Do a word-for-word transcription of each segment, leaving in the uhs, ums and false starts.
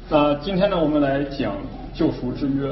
那今天呢，我们来讲救赎之约。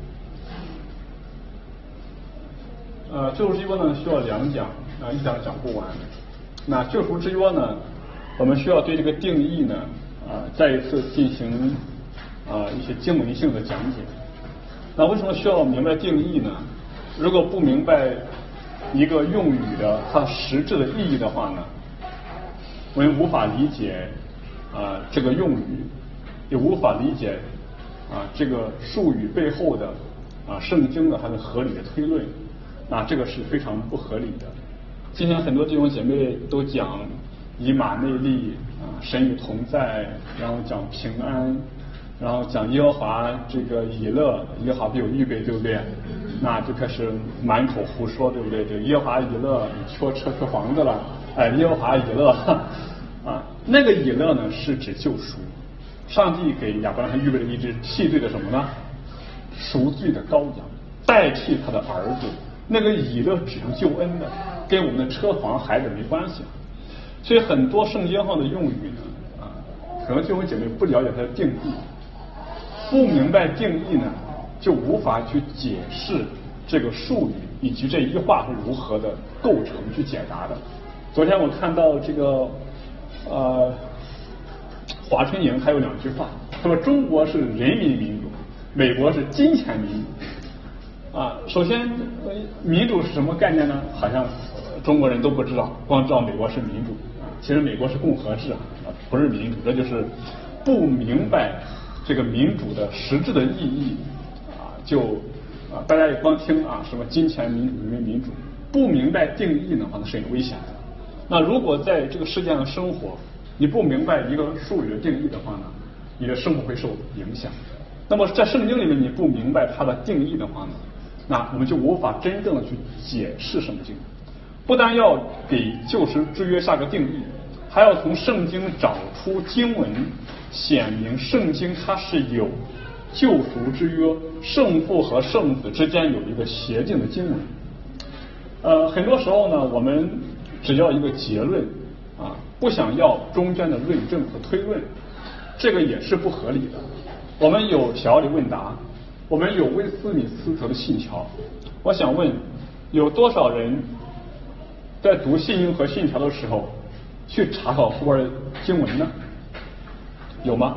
呃，救赎之约呢需要两讲啊，一讲讲不完。那救赎之约呢，我们需要对这个定义呢啊再一次进行啊一些经文性的讲解。那为什么需要明白定义呢？如果不明白一个用语的它实质的意义的话呢，我们无法理解啊这个用语，也无法理解啊这个术语背后的啊圣经的它的合理的推论，那这个是非常不合理的。今天很多弟兄姐妹都讲以马内利啊，神与同在，然后讲平安，然后讲耶和华这个以勒，耶和华必有预备，对不对？那就开始满口胡说，对不对？这耶和华以勒，你缺车缺房子了，哎，耶和华以勒啊，那个以勒呢是指救赎，上帝给亚伯拉罕预备了一只替罪的什么呢？赎罪的羔羊，代替他的儿子。那个以勒指向救恩的，跟我们的车房孩子没关系。所以很多圣经上的用语呢，啊，可能弟兄姐妹不了解它的定义，不明白定义呢，就无法去解释这个术语以及这一话是如何的构成去解答的。昨天我看到这个呃华春莹还有两句话，他说中国是人民民主，美国是金钱民主。啊，首先民主是什么概念呢？好像中国人都不知道，光知道美国是民主啊，其实美国是共和制啊，不是民主，这就是不明白这个民主的实质的意义啊，就啊大家也光听啊什么金钱民主、人民民主，不明白定义的话呢是很危险的。那如果在这个世界上生活，你不明白一个术语的定义的话呢，你的生活会受影响。那么在圣经里面你不明白它的定义的话呢，那我们就无法真正的去解释圣经，不但要给救赎之约下个定义，还要从圣经找出经文显明圣经它是有救赎之约，圣父和圣子之间有一个协定的经文。呃，很多时候呢，我们只要一个结论啊，不想要中间的论证和推论，这个也是不合理的。我们有条理问答，我们有威斯敏斯特的信条，我想问，有多少人在读信经和信条的时候去查考后边的经文呢？有吗？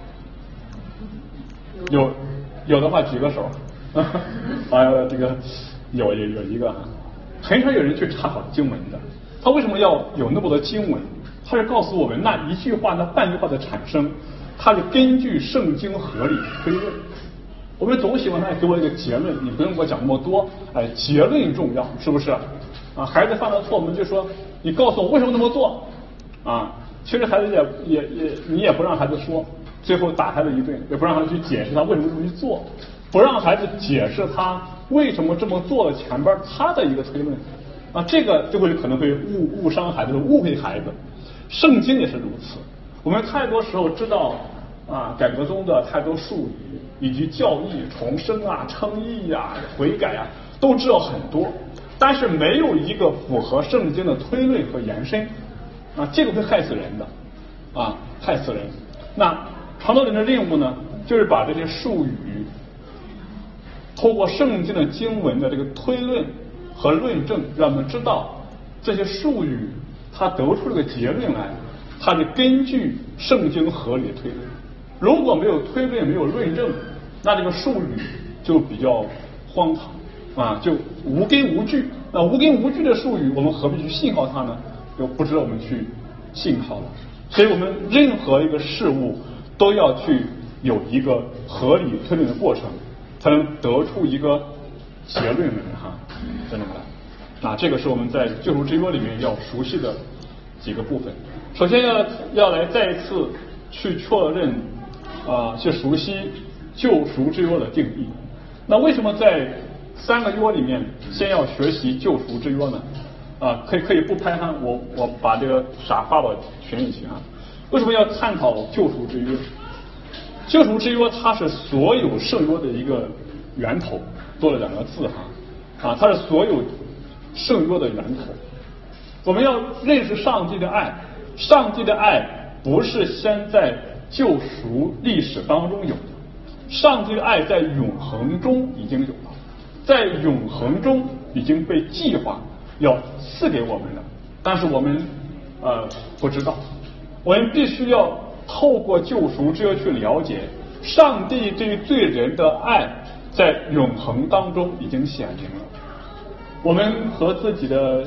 有，有的话举个手。啊，这个有有有一个，很少有人去查考经文的。他为什么要有那么多经文？他是告诉我们，那一句话、那半句话的产生，它是根据圣经合理推论。我们总喜欢他给我一个结论，你不用给我讲那么多，哎，结论重要，是不是？啊，孩子犯了错，我们就说，你告诉我为什么那么做？啊，其实孩子也也也，你也不让孩子说，最后打孩子一顿，也不让孩子去解释他为什么这么去做，不让孩子解释他为什么这么做的前边他的一个推论，啊，这个就会可能会误误伤孩子，误会孩子。圣经也是如此，我们太多时候知道。啊，改革中的太多术语以及教义重生啊、称义啊、悔改啊，都知道很多，但是没有一个符合圣经的推论和延伸啊，这个会害死人的啊，害死人。那传道人的任务呢，就是把这些术语透过圣经的经文的这个推论和论证，让我们知道这些术语它得出这个结论来，它是根据圣经合理的推论。如果没有推论，没有论证，那这个术语就比较荒唐啊，就无根无据。那无根无据的术语，我们何必去信靠它呢？就不值得我们去信靠了。所以我们任何一个事物都要去有一个合理推论的过程，才能得出一个结论来哈，真的吗？啊，这个是我们在救赎之约里面要熟悉的几个部分。首先要要来再一次去确认。啊，去熟悉救赎之约的定义。那为什么在三个约里面先要学习救赎之约呢？啊，可以可以不拍哈，我我把这个啥发到群里去啊。为什么要探讨救赎之约？救赎之约它是所有圣约的一个源头，多了两个字哈啊，它是所有圣约的源头。我们要认识上帝的爱，上帝的爱不是先在救赎历史当中有的，上帝的爱在永恒中已经有了，在永恒中已经被计划要赐给我们了，但是我们呃不知道，我们必须要透过救赎之约去了解，上帝对罪人的爱在永恒当中已经显明了。我们和自己的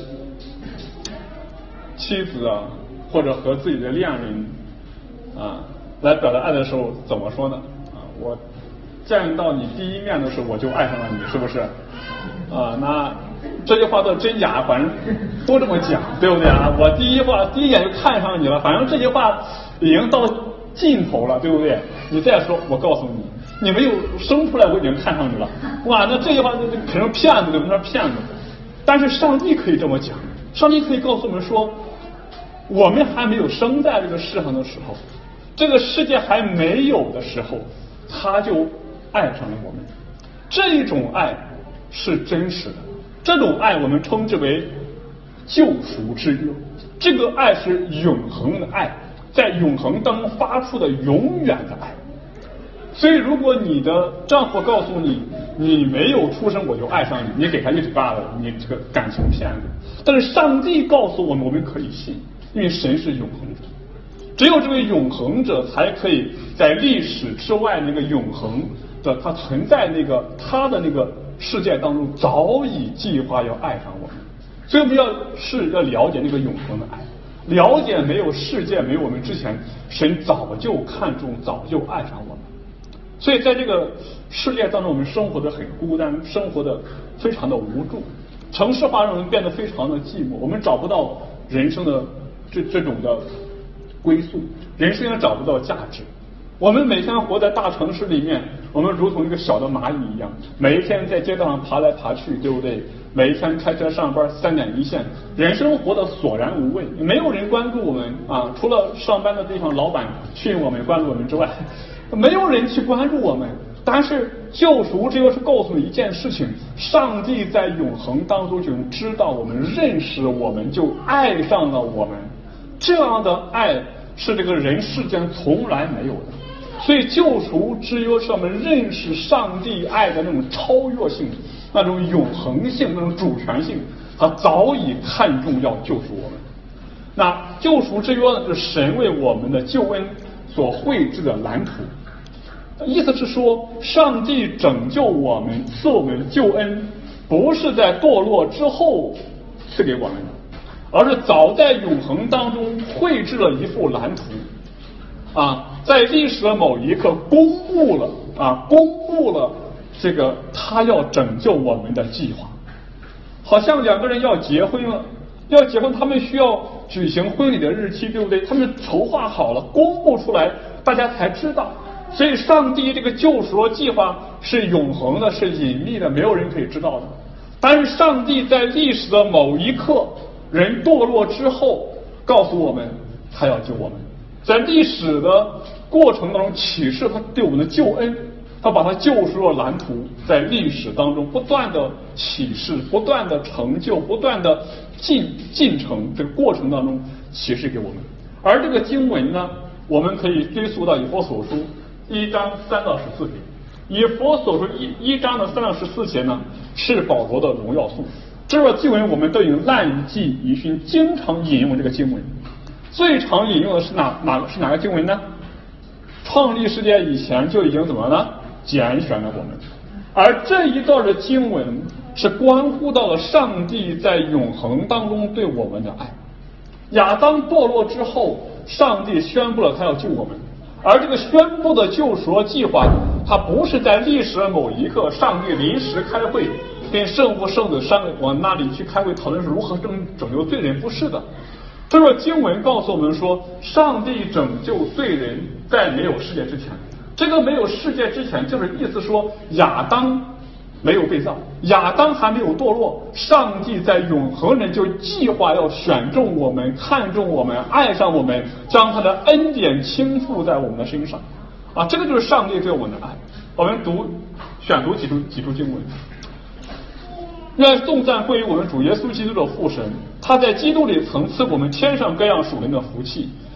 妻子啊，或者和自己的恋人啊，来表达爱的时候怎么说呢？啊，我见到你第一面的时候我就爱上了你，是不是？啊，那这句话的真假，反正都这么讲，对不对啊？我第一话第一眼就看上你了，反正这句话已经到尽头了，对不对？你再说，我告诉你，你没有生出来我已经看上你了，哇，那这句话肯定骗子，对不对？骗子。但是上帝可以这么讲，上帝可以告诉我们说，我们还没有生在这个世上的时候，这个世界还没有的时候，他就爱上了我们。这种爱是真实的，这种爱我们称之为救赎之约，这个爱是永恒的爱，在永恒当中发出的永远的爱。所以如果你的丈夫告诉你你没有出生我就爱上你，你给他一嘴巴子，你这个感情骗子。但是上帝告诉我们，我们可以信，因为神是永恒者，只有这位永恒者才可以在历史之外那个永恒的他存在那个他的那个世界当中早已计划要爱上我们。所以我们要是要了解那个永恒的爱，了解没有世界没有我们之前，神早就看重，早就爱上我们。所以在这个世界当中，我们生活的很孤单，生活的非常的无助，城市化让我们变得非常的寂寞，我们找不到人生的这这种的归宿，人生也找不到价值。我们每天活在大城市里面，我们如同一个小的蚂蚁一样，每一天在街道上爬来爬去，对不对？每一天开车上班，三点一线，人生活得索然无味，没有人关注我们啊，除了上班的地方老板训我们关注我们之外，没有人去关注我们。但是救赎之约是告诉你一件事情，上帝在永恒当中就知道我们，认识我们，就爱上了我们。这样的爱是这个人世间从来没有的。所以救赎之约是我们认识上帝爱的那种超越性，那种永恒性，那种主权性，他早已看重要救赎我们。那救赎之约呢，是神为我们的救恩所绘制的蓝图。意思是说，上帝拯救我们，赐我们救恩，不是在堕落之后赐给我们的，而是早在永恒当中绘制了一幅蓝图啊，在历史的某一刻公布了啊，公布了这个他要拯救我们的计划。好像两个人要结婚了，要结婚，他们需要举行婚礼的日期，对不对？他们筹划好了，公布出来，大家才知道。所以上帝这个救赎计划是永恒的，是隐秘的，没有人可以知道的。但是上帝在历史的某一刻，人堕落之后，告诉我们他要救我们。在历史的过程当中启示他对我们的救恩，他把他救赎的蓝图在历史当中不断的启示，不断的成就，不断的进进程，这个过程当中启示给我们。而这个经文呢，我们可以追溯到以弗所书一章三到十四节。以弗所书一一章的三到十四节呢，是保罗的荣耀颂。这段经文我们都已经烂记于心，经常引用这个经文。最常引用的是哪哪是哪个经文呢？创立世界以前就已经怎么呢？拣选了我们。而这一段的经文是关乎到了上帝在永恒当中对我们的爱。亚当堕落之后，上帝宣布了他要救我们，而这个宣布的救赎计划，它不是在历史的某一刻上帝临时开会，跟圣父圣子三位往那里去开会讨论是如何拯拯救罪人，不是的。这个经文告诉我们说，上帝拯救罪人在没有世界之前。这个没有世界之前，就是意思说亚当没有被造，亚当还没有堕落，上帝在永恒人就计划要选中我们，看中我们，爱上我们，将他的恩典倾覆在我们的身上啊！这个就是上帝对我们的爱。我们读选读几处几处经文。愿颂赞归于我们主耶稣基督的父神，他在基督里曾赐我们天上各样属灵的福气，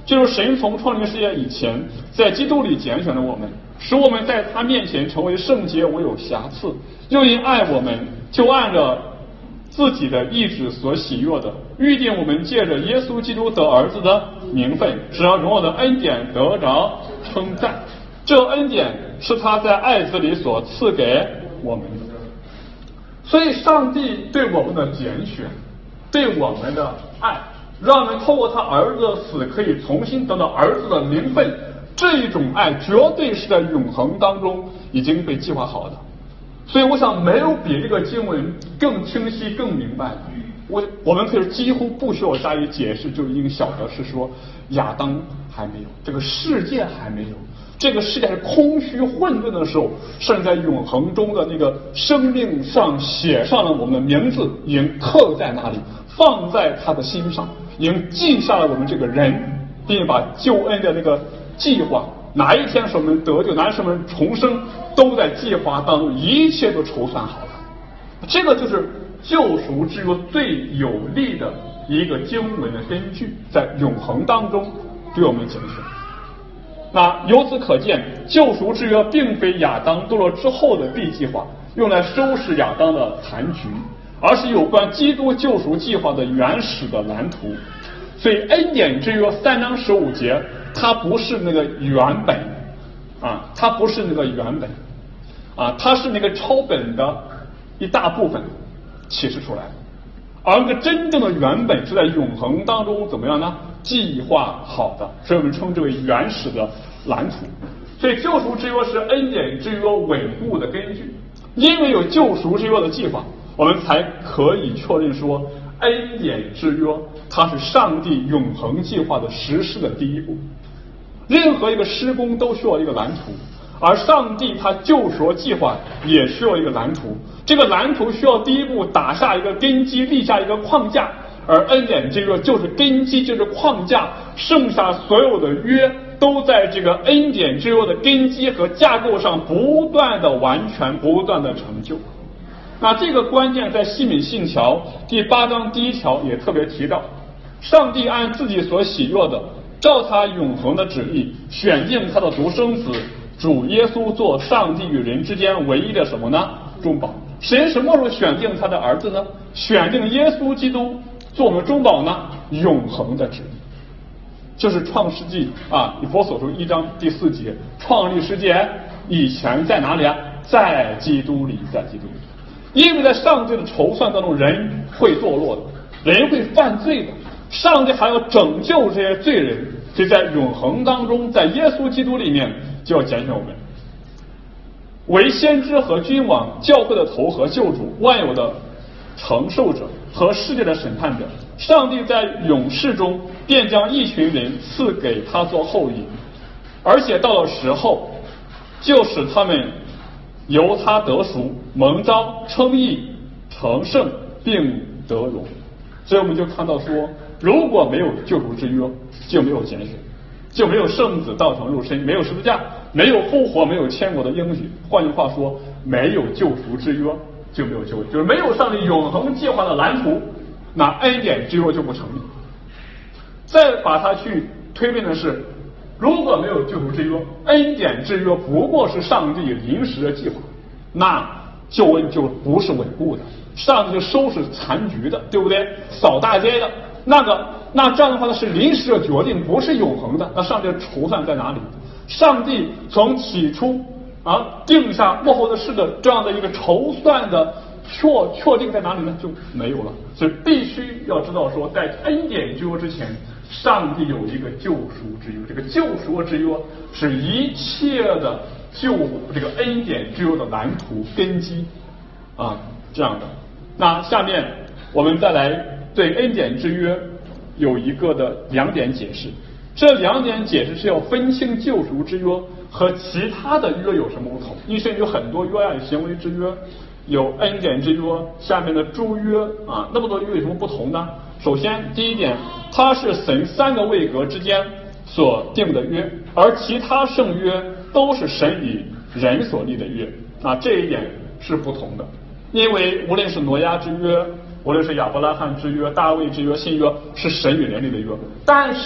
就是神从创立世界以前，在基督里拣选了我们，使我们在他面前成为圣洁，无有瑕疵。又因爱我们，就按着自己的意志所喜悦的，预定我们借着耶稣基督得儿子的名分，使让荣耀的恩典得着称赞。这恩典是他在爱子里所赐给我们的。所以上帝对我们的拣选，对我们的爱，让我们透过他儿子的死可以重新得到儿子的名分，这一种爱绝对是在永恒当中已经被计划好的。所以我想没有比这个经文更清晰更明白的。我我们可以几乎不需要加以解释，就已经晓得是说亚当还没有，这个世界还没有，这个世界是空虚混沌的时候，甚至在永恒中的那个生命上写上了我们的名字，已经刻在那里，放在他的心上，已经记下了我们这个人，并且把救恩的那个计划，哪一天是我们得救，哪一天是我们重生，都在计划当中，一切都筹算好了。这个就是救赎之约最有力的一个经文的根据，在永恒当中对我们拣选。那由此可见，救赎之约并非亚当堕落之后的 B 计划，用来收拾亚当的残局，而是有关基督救赎计划的原始的蓝图。所以恩典之约三章十五节，它不是那个原本啊，它不是那个原本啊，它是那个抄本的一大部分启示出来，而那个真正的原本是在永恒当中怎么样呢？计划好的，所以我们称之为原始的蓝图。所以救赎之约是恩典之约稳固的根据，因为有救赎之约的计划，我们才可以确认说恩典之约它是上帝永恒计划的实施的第一步。任何一个施工都需要一个蓝图，而上帝他救赎计划也需要一个蓝图，这个蓝图需要第一步打下一个根基，立下一个框架，而恩典之约就是根基，就是框架，剩下所有的约都在这个恩典之约的根基和架构上不断的完全，不断的成就。那这个关键在西敏信条第八章第一条也特别提到，上帝按自己所喜悦的，照他永恒的旨意，选定他的独生子主耶稣做上帝与人之间唯一的什么呢？中保。神什么时候选定他的儿子呢？选定耶稣基督做我们中保呢？永恒的旨意，就是创世纪啊，以弗所书一章第四节，创立世界以前在哪里啊？在基督里，在基督里。因为在上帝的筹算当中，人会堕落的，人会犯罪的，上帝还要拯救这些罪人，所以在永恒当中，在耶稣基督里面就要拣选我们为先知和君王，教会的头和救主，万有的承受者和世界的审判者。上帝在永世中便将一群人赐给他做后裔，而且到了时候就使他们由他得赎，蒙召，称义，成圣，并得荣。所以我们就看到说，如果没有救赎之约，就没有拣选，就没有圣子道成肉身，没有十字架，没有复活，没有天国的应许。换句话说，没有救赎之约就没有救恩，就是没有上帝永恒计划的蓝图，那恩典之约就不成立。再把它去推论的是，如果没有救赎之约，恩典之约不过是上帝临时的计划，那救恩就不是稳固的，上帝就收拾残局的，对不对？扫大街的那个，那这样的话呢是临时的决定，不是永恒的。那上帝的筹算在哪里？上帝从起初啊定下幕后的事的这样的一个筹算的确确定在哪里呢？就没有了。所以必须要知道说，在恩典之约之前，上帝有一个救赎之约，这个救赎之约是一切的救这个恩典之约的蓝图根基啊，这样的。那下面我们再来对恩典之约有一个的两点解释。这两点解释是要分清救赎之约和其他的约有什么不同。因为有很多约啊，有行为之约，有恩典之约，下面的诸约啊，那么多约有什么不同呢？首先第一点，它是神三个位格之间所定的约，而其他圣约都是神与人所立的约啊，这一点是不同的。因为无论是挪亚之约，无论是亚伯拉罕之约、大卫之约、新约，是神与人立的约，但是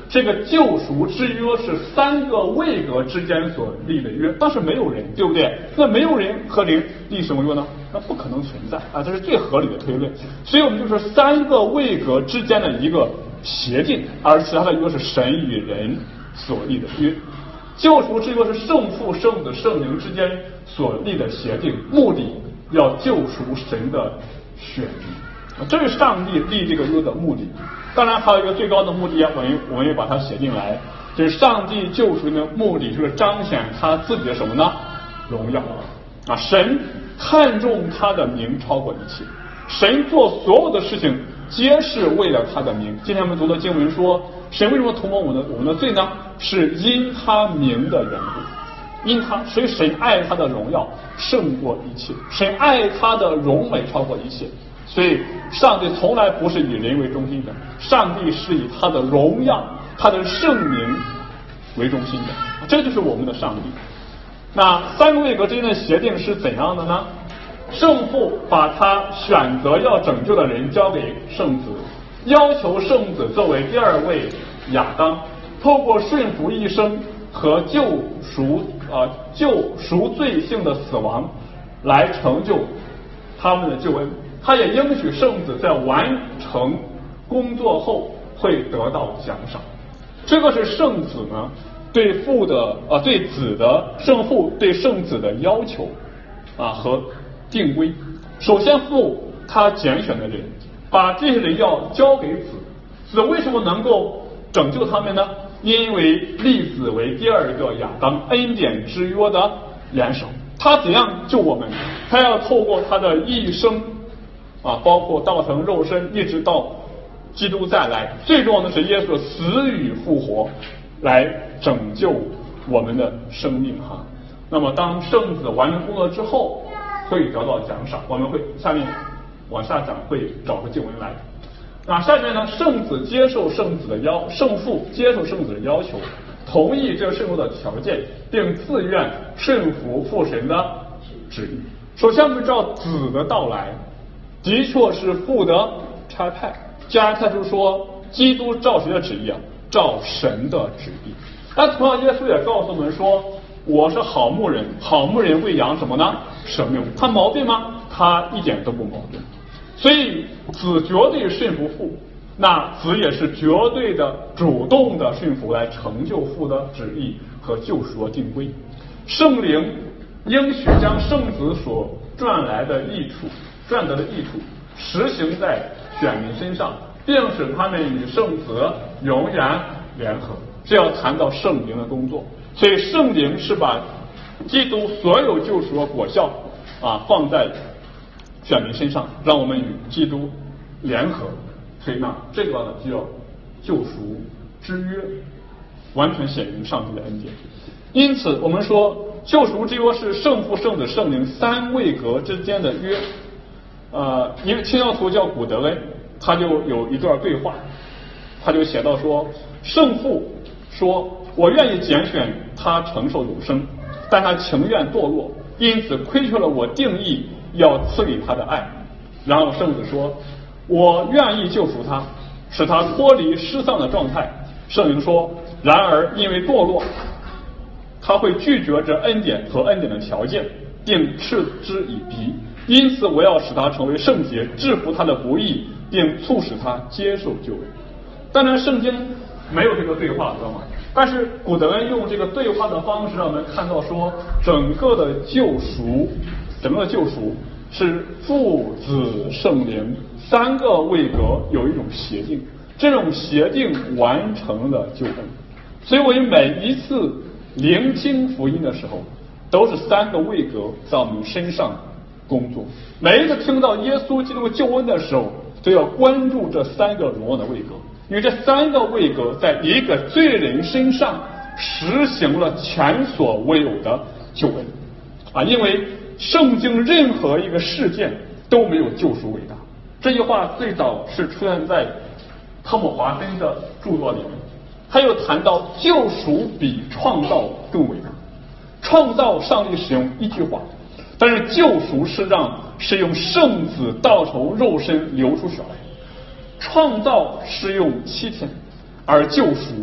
这个救赎之约是三个位格之间所立的约，但是没有人，对不对？那没有人和人立什么约呢？那不可能存在啊，这是最合理的推论。所以我们就说三个位格之间的一个协定，而其他的约是神与人所立的约。救赎之约是圣父、圣子、圣灵之间所立的协定，目的要救赎神的选民，这是上帝立这个约的目的。当然还有一个最高的目的啊，我们我们也把它写进来，就是上帝救赎的目的就是彰显他自己的什么呢？荣耀啊！神看重他的名超过一切，神做所有的事情皆是为了他的名。今天我们读的经文说，神为什么涂抹我们的我们的罪呢？是因他名的缘故，因他，所以神爱他的荣耀胜过一切，神爱他的荣美超过一切。所以上帝从来不是以人为中心的，上帝是以他的荣耀、他的圣名为中心的，这就是我们的上帝。那三个位格之间的协定是怎样的呢？圣父把他选择要拯救的人交给圣子，要求圣子作为第二位亚当，透过顺服一生和救赎啊、呃、救赎罪性的死亡来成就他们的救恩。他也应许圣子在完成工作后会得到奖赏。这个是圣子呢对父的啊对子的圣父对圣子的要求啊和定规。首先父他拣选的人，把这些人要交给子，子为什么能够拯救他们呢？因为立子为第二个亚当，恩典之约的元首。他怎样救我们？他要透过他的一生啊，包括道成肉身，一直到基督再来，最重要的是耶稣死与复活，来拯救我们的生命哈。那么当圣子完成工作之后，会得到奖赏。我们会下面往下讲，会找个经文来。那下面呢，圣子接受圣子的要，圣父接受圣子的要求，同意这个圣父的条件，并自愿顺服父神的旨意。首先我们知道子的到来的确是父的差派，加他就说基督照谁的旨意啊？照神的旨意。但同样耶稣也告诉我们说，我是好牧人，好牧人喂养什么呢？生命。他毛病吗？他一点都不毛病。所以子绝对顺服父，那子也是绝对的主动的顺服来成就父的旨意和救赎的定规。圣灵应许将圣子所赚来的益处赚得的益处实行在选民身上，并使他们与圣子永远联合。这要谈到圣灵的工作，所以圣灵是把基督所有救赎的果效啊放在选民身上，让我们与基督联合。所以呢，这个呢就叫救赎之约，完全显明上帝的恩典。因此我们说救赎之约是圣父、圣子、圣灵三位格之间的约。呃，一个清教徒叫古德恩，他就有一段对话，他就写到说，圣父说，我愿意拣选他承受永生，但他情愿堕落，因此亏缺了我定义要赐给他的爱。然后圣子说，我愿意救赎他，使他脱离失丧的状态。圣灵说，然而因为堕落，他会拒绝这恩典和恩典的条件，并嗤之以鼻。因此我要使他成为圣洁，制服他的不义，并促使他接受救恩。当然圣经没有这个对话，知道吗？但是古德恩用这个对话的方式让我们看到说，整个的救赎整个的救赎是父子圣灵三个位格有一种协定，这种协定完成了救恩。所以我们每一次聆听福音的时候，都是三个位格在我们身上工作。每一个听到耶稣基督救恩的时候，都要关注这三个荣耀的位格，因为这三个位格在一个罪人身上实行了前所未有的救恩啊！因为圣经任何一个事件都没有救赎伟大。这句话最早是出现在汤姆华森的著作里面，他又谈到救赎比创造更伟大。创造上帝使用一句话，但是救赎是让是用圣子道成肉身流出血来。创造是用七天，而救赎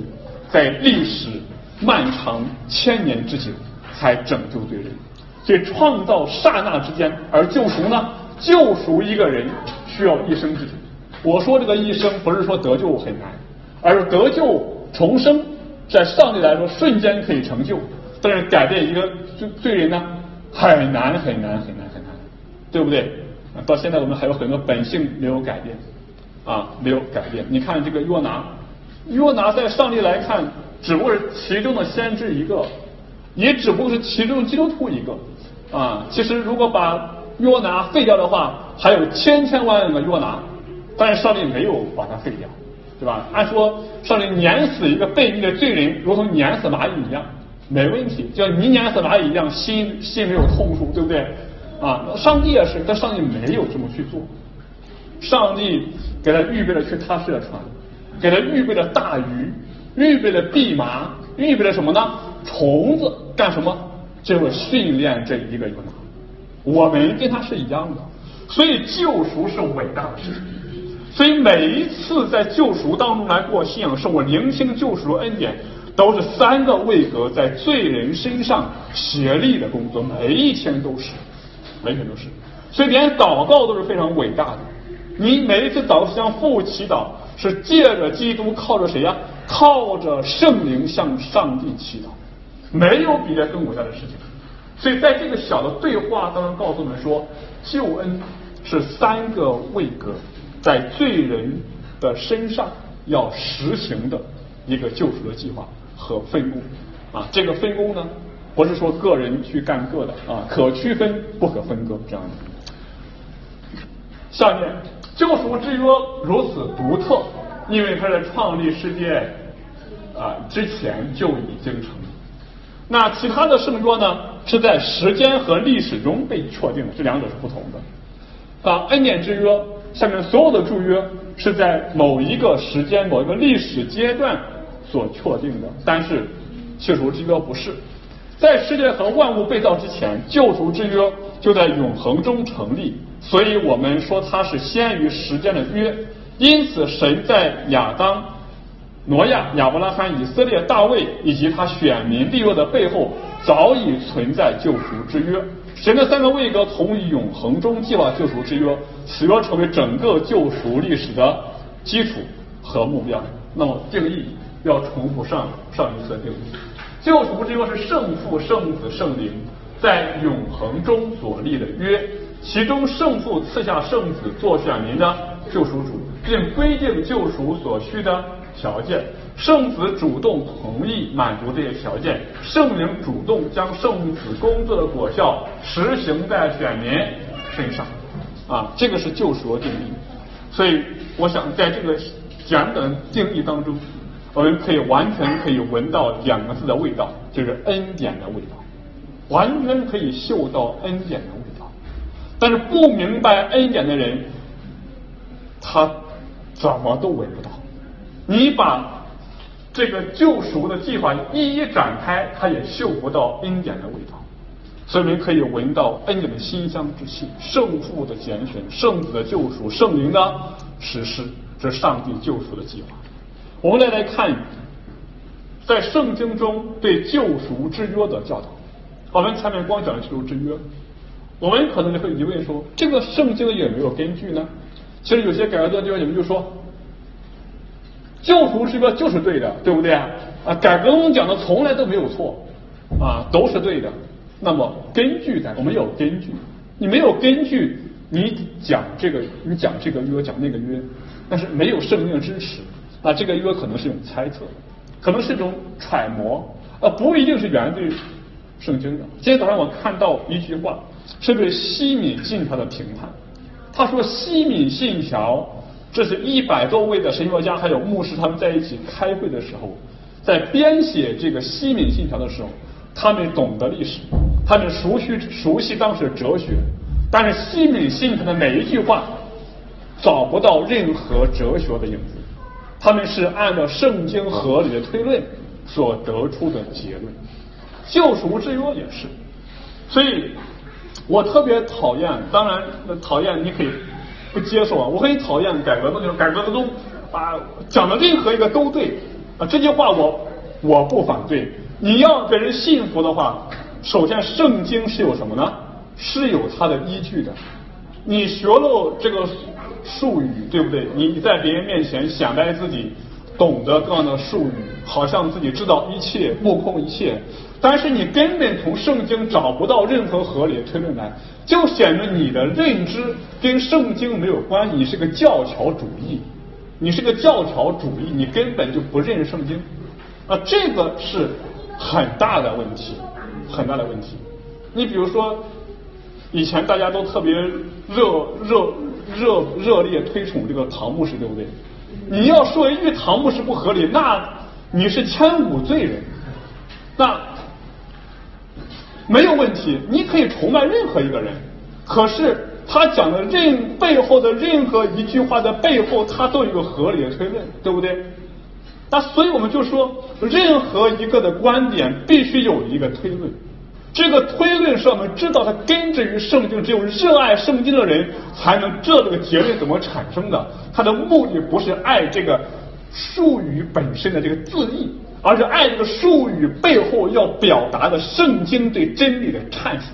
在历史漫长千年之久才拯救罪人。所以创造刹那之间，而救赎呢，救赎一个人需要一生之久。我说这个一生不是说得救很难，而是得救重生，在上帝来说瞬间可以成就，但是改变一个罪罪人呢，很难很难很难很难，对不对？到现在我们还有很多本性没有改变啊，没有改变。你看这个约拿，约拿在上帝来看只不过是其中的先知一个，也只不过是其中基督徒一个啊。其实如果把约拿废掉的话，还有千千万万个约拿，但是上帝没有把它废掉，对吧？按说上帝碾死一个悖逆的罪人如同碾死蚂蚁一样没问题，就像你碾死蚂蚁一样，心心没有痛处，对不对啊？上帝也是，但上帝没有这么去做。上帝给他预备了去他施的船，给他预备了大鱼，预备了蓖麻，预备了什么呢？虫子干什么？就是训练这一个约拿。我们跟他是一样的，所以救赎是伟大的事情。所以每一次在救赎当中来过信仰生活，聆听救赎的恩典，都是三个位格在罪人身上协力的工作，每一天都是，每一天都是。所以连祷告都是非常伟大的。你每一次祷告向父祈祷，是借着基督，靠着谁呀、啊？靠着圣灵向上帝祈祷，没有比这更伟大的事情。所以在这个小的对话当中告诉我们说，救恩是三个位格在罪人的身上要实行的一个救赎的计划和分工啊。这个分工呢，不是说个人去干个的啊，可区分不可分割这样的。下面救赎之约如此独特，因为它在创立世界啊之前就已经成立。那其他的圣约呢，是在时间和历史中被确定的，这两者是不同的。啊，恩典之约下面所有的祝约是在某一个时间、某一个历史阶段所确定的，但是救赎之约不是。在世界和万物被造之前，救赎之约就在永恒中成立，所以我们说它是先于时间的约。因此，神在亚当、挪亚、亚伯拉罕、以色列、大卫以及他选民立约的背后，早已存在救赎之约。神的三个位格从永恒中计划救赎之约，此约成为整个救赎历史的基础和目标。那么定义要重复上上一次的定义。救赎之约是圣父、圣子、圣灵在永恒中所立的约，其中圣父赐下圣子做选民的救赎主，并规定救赎所需的条件，圣子主动同意满足这些条件，圣灵主动将圣子工作的果效实行在选民身上啊，这个是救赎的定义。所以我想在这个简短的定义当中，我们可以完全可以闻到两个字的味道，就是恩典的味道，完全可以嗅到恩典的味道。但是不明白恩典的人，他怎么都闻不到。你把这个救赎的计划一一展开，他也嗅不到恩典的味道。所以我们可以闻到恩典的馨香之气，圣父的拣选，圣子的救赎，圣灵的实施，这是上帝救赎的计划。我们来来看在圣经中对救赎之约的教导。我们前面光讲了救赎之约，我们可能就会疑问说，这个圣经有没有根据呢？其实有些改革宗教你们就说，救赎之约就是对的，对不对啊？啊，改革宗讲的从来都没有错啊，都是对的。那么根据在，我们有根据，你没有根据，你讲这个，你讲这个约，讲那个约，但是没有圣经的支持，那这个约可能是一种猜测，可能是一种揣摩，呃，不一定是源自于圣经的。今天早上我看到一句话，是对西敏信条的评判。他说西敏信条，这是一百多位的神学家还有牧师他们在一起开会的时候，在编写这个西敏信条的时候，他们懂得历史，他们熟悉熟悉当时的哲学，但是西敏信条的每一句话找不到任何哲学的影子，他们是按照圣经合理的推论所得出的结论。救赎之约也是，所以我特别讨厌，当然讨厌你可以不接受啊，我很讨厌改革宗教，改革宗啊讲的任何一个都对啊，这句话我我不反对。你要给人信服的话，首先圣经是有什么呢？是有它的依据的。你学了这个术语，对不对？你在别人面前显摆自己懂得各样的术语，好像自己知道一切，目空一切，但是你根本从圣经找不到任何合理的推论来，就显得你的认知跟圣经没有关系，你是个教条主义，你是个教条主义，你根本就不认识圣经啊，这个是很大的问题，很大的问题。你比如说，以前大家都特别热热热热烈推崇这个唐牧师，对不对？你要说一句唐牧师不合理，那你是千古罪人，那没有问题，你可以崇拜任何一个人，可是他讲的任背后的任何一句话的背后，他都有一个合理的推论，对不对？那所以我们就说，任何一个的观点必须有一个推论，这个推论是我们知道它根植于圣经，只有热爱圣经的人才能知道这个结论怎么产生的。它的目的不是爱这个术语本身的这个字义，而是爱这个术语背后要表达的圣经对真理的阐述。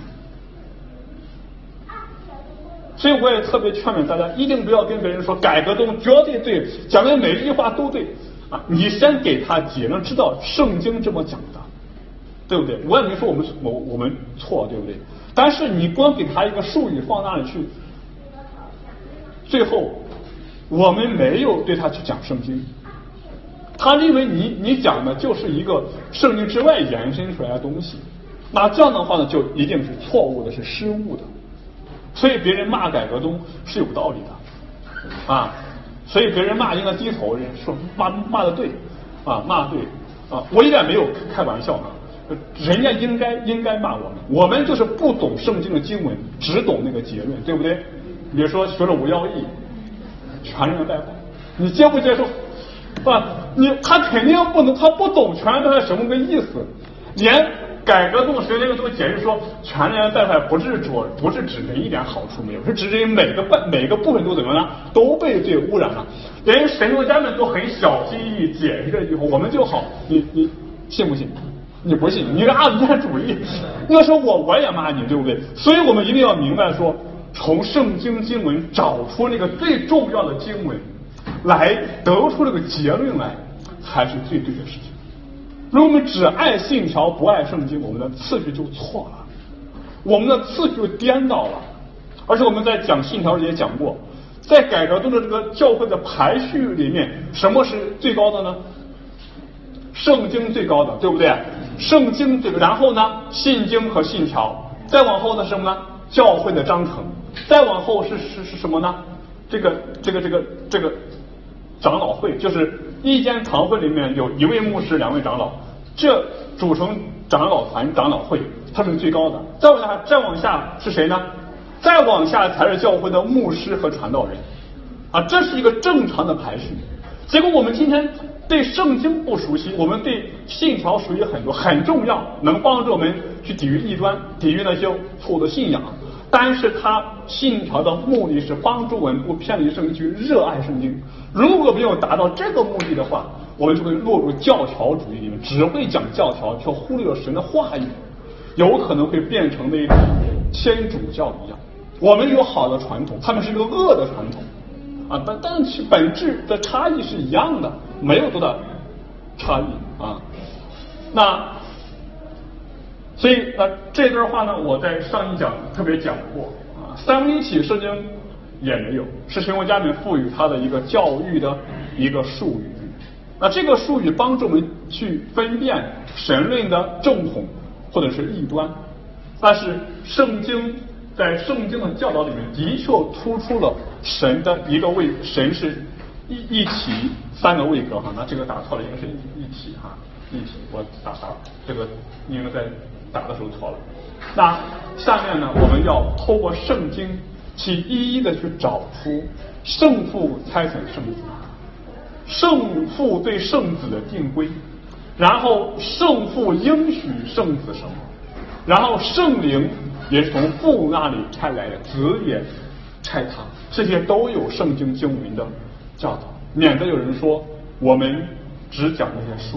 所以我也特别劝勉大家，一定不要跟别人说改革中绝对对，讲的每一句话都对啊！你先给他解，能知道圣经这么讲的，对不对？我也没说我们我我们错，对不对？但是你光给他一个术语放那里去，最后我们没有对他去讲圣经，他认为你你讲的就是一个圣经之外延伸出来的东西，那这样的话呢，就一定是错误的，是失误的。所以别人骂改革宗是有道理的啊，所以别人骂应该低头，人说骂骂的对啊，骂的对啊，我一点没有开玩笑啊，人家应该应该骂我们，我们就是不懂圣经的经文，只懂那个结论，对不对？比如说学了五要义，全人败坏，你接不接受？啊，你他肯定不能，他不懂全人败坏什么个意思，连改革宗学生都解释说，全人败坏不是指不是指人一点好处没有，是指人每个半每个部分都怎么样，都被这污染了。连神学家们都很小心翼翼解释这句话，我们就好，你你信不信？你不信，你个阿比主义。要说我我也骂你，对不对？所以我们一定要明白说，从圣经经文找出那个最重要的经文，来得出这个结论来，才是最对的事情。如果我们只爱信条不爱圣经，我们的次序就错了，我们的次序就颠倒了。而且我们在讲信条里也讲过，在改革中的这个教会的排序里面，什么是最高的呢？圣经最高的，对不对？圣经最高，然后呢，信经和信条，再往后呢是什么呢？教会的章程，再往后是是是什么呢？这个这个这个这个长老会，就是一间堂会里面有一位牧师，两位长老，这组成长老团、长老会，他们是最高的。再往下，再往下是谁呢？再往下才是教会的牧师和传道人啊，这是一个正常的排序。结果我们今天对圣经不熟悉，我们对信条熟悉很多，很重要，能帮助我们去抵御异端，抵御那些错误的信仰。但是他信条的目的是帮助我们不偏离圣经，去热爱圣经。如果没有达到这个目的的话，我们就会落入教条主义里面，只会讲教条，却忽略了神的话语，有可能会变成那种天主教一样。我们有好的传统，他们是一个恶的传统啊，但但是本质的差异是一样的，没有多大差异啊。那所以呃这段话呢，我在上一讲特别讲过啊，三位一体圣经也没有，是神学家们赋予它的一个教育的一个术语。那这个术语帮助我们去分辨神论的正统或者是异端，但是圣经在圣经的教导里面的确突出了神的一个位，神是一一体三个位格哈，那这个打错了，应该是一体哈，一体我打打这个应该在打的时候错了。那下面呢，我们要透过圣经去一一的去找出圣父差遣圣子，圣父对圣子的定规，然后圣父应许圣子什么，然后圣灵也是从父那里差来的，子也差他，这些都有圣经经文的教导，免得有人说我们只讲那些术语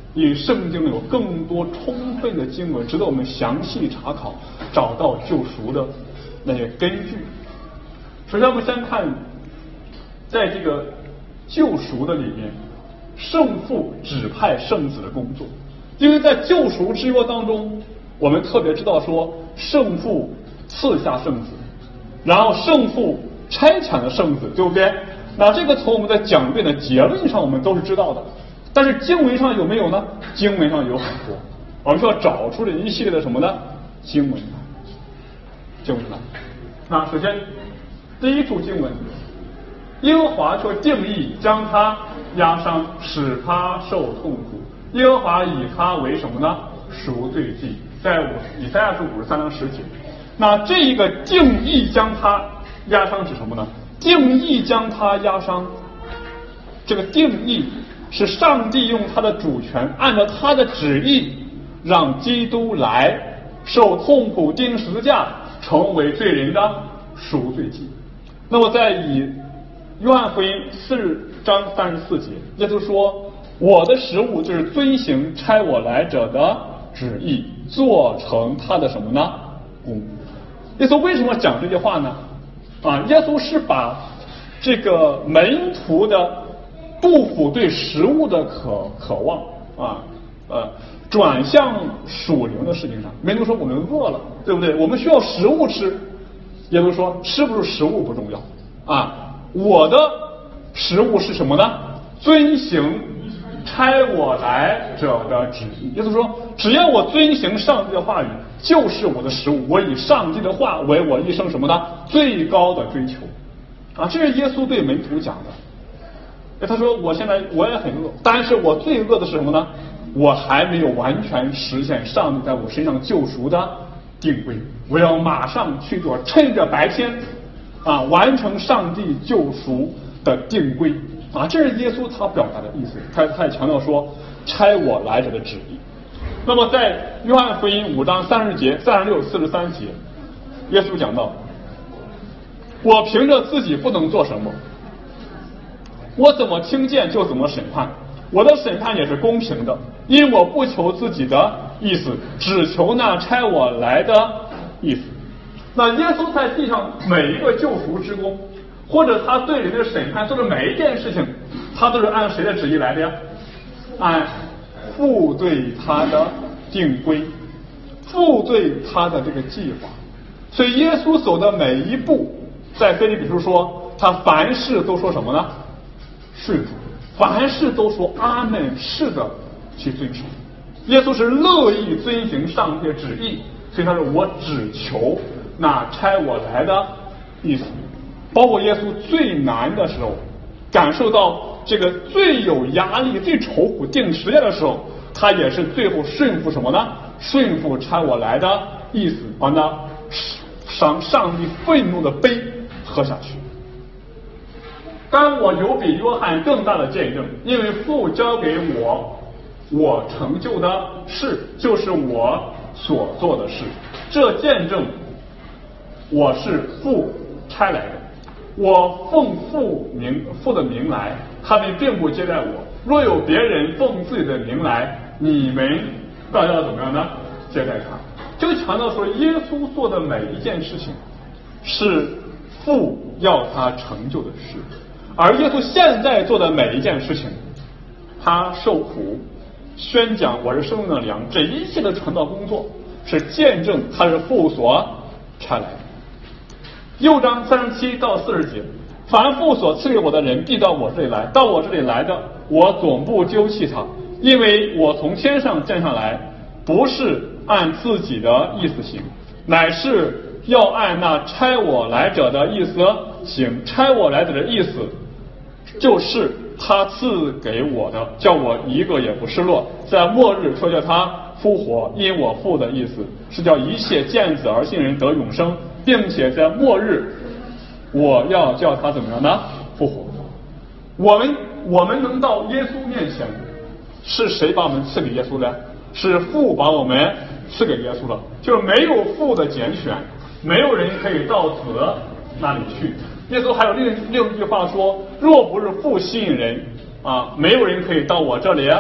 因为圣经有更多充分的经文值得我们详细查考，找到救赎的那些根据。首先我们先看在这个救赎的里面，圣父指派圣子的工作。因为在救赎之约当中，我们特别知道说圣父赐下圣子，然后圣父差遣了圣子，对不对？那这个从我们的讲论的结论上我们都是知道的，但是经文上有没有呢？经文上有很多，我们需要找出这一系列的什么呢？经文经文那首先第一处经文，耶和华却定义将他压伤，使他受痛苦。耶和华以他为什么呢？赎罪祭，在五以赛亚书五十三章十节。那这一个定义将他压伤指什么呢？定义将他压伤，这个定义是上帝用他的主权，按照他的旨意，让基督来受痛苦，钉十字架，成为罪人的赎罪祭。那么在以约翰福音四章三十四节，耶稣说：“我的食物就是遵行差我来者的旨意，做成他的什么呢？功。”耶稣为什么讲这句话呢？啊，耶稣是把这个门徒的杜甫对食物的渴渴望啊呃转向属灵的事情上。门徒说我们饿了，对不对？我们需要食物吃。耶稣说吃不是食物不重要啊，我的食物是什么呢？遵行差我来者的旨意。耶稣说只要我遵行上帝的话语就是我的食物，我以上帝的话为我一生什么呢？最高的追求啊！这是耶稣对门徒讲的。他说我现在我也很饿，但是我最饿的是什么呢？我还没有完全实现上帝在我身上救赎的定规，我要马上去做，趁着白天啊完成上帝救赎的定规啊！这是耶稣他表达的意思。他他也强调说差我来者的旨意。那么在约翰福音五章三十节、三十六、四十三节，耶稣讲到：我凭着自己不能做什么，我怎么听见就怎么审判，我的审判也是公平的，因我不求自己的意思，只求那差我来的意思。那耶稣在地上每一个救赎之功，或者他对人的审判，做的每一件事情，他都是按谁的旨意来的呀？按父对他的定规，父对他的这个计划。所以耶稣走的每一步，在腓立比书说他凡事都说什么呢？顺服，凡事都说阿门，是的去遵守。耶稣是乐意遵行上帝的旨意，所以他说我只求那差我来的意思。包括耶稣最难的时候，感受到这个最有压力、最愁苦定十字架的时候，他也是最后顺服什么呢？顺服差我来的意思，把那上上帝愤怒的杯喝下去。但我有比约翰更大的见证，因为父交给我我成就的事，就是我所做的事。这见证我是父差来的，我奉父名父的名来，他们并不接待我。若有别人奉自己的名来，你们大家怎么样呢？接待他。就强调说，耶稣做的每一件事情是父要他成就的事，而耶稣现在做的每一件事情，他受苦宣讲我是生命的粮，这一切的传道工作是见证他是父所差来的。六章三十七到四十节，凡父所赐给我的人必到我这里来，到我这里来的我总不丢弃他，因为我从天上降下来，不是按自己的意思行，乃是要按那差我来者的意思行。差我来者的意思就是他赐给我的，叫我一个也不失落，在末日说叫他复活，因我父的意思是叫一切见子而信人得永生，并且在末日我要叫他怎么样呢？复活。我们我们能到耶稣面前，是谁把我们赐给耶稣的？是父把我们赐给耶稣了。就是没有父的拣选，没有人可以到子那里去。耶稣还有另另一句话说：若不是父吸引人啊，没有人可以到我这里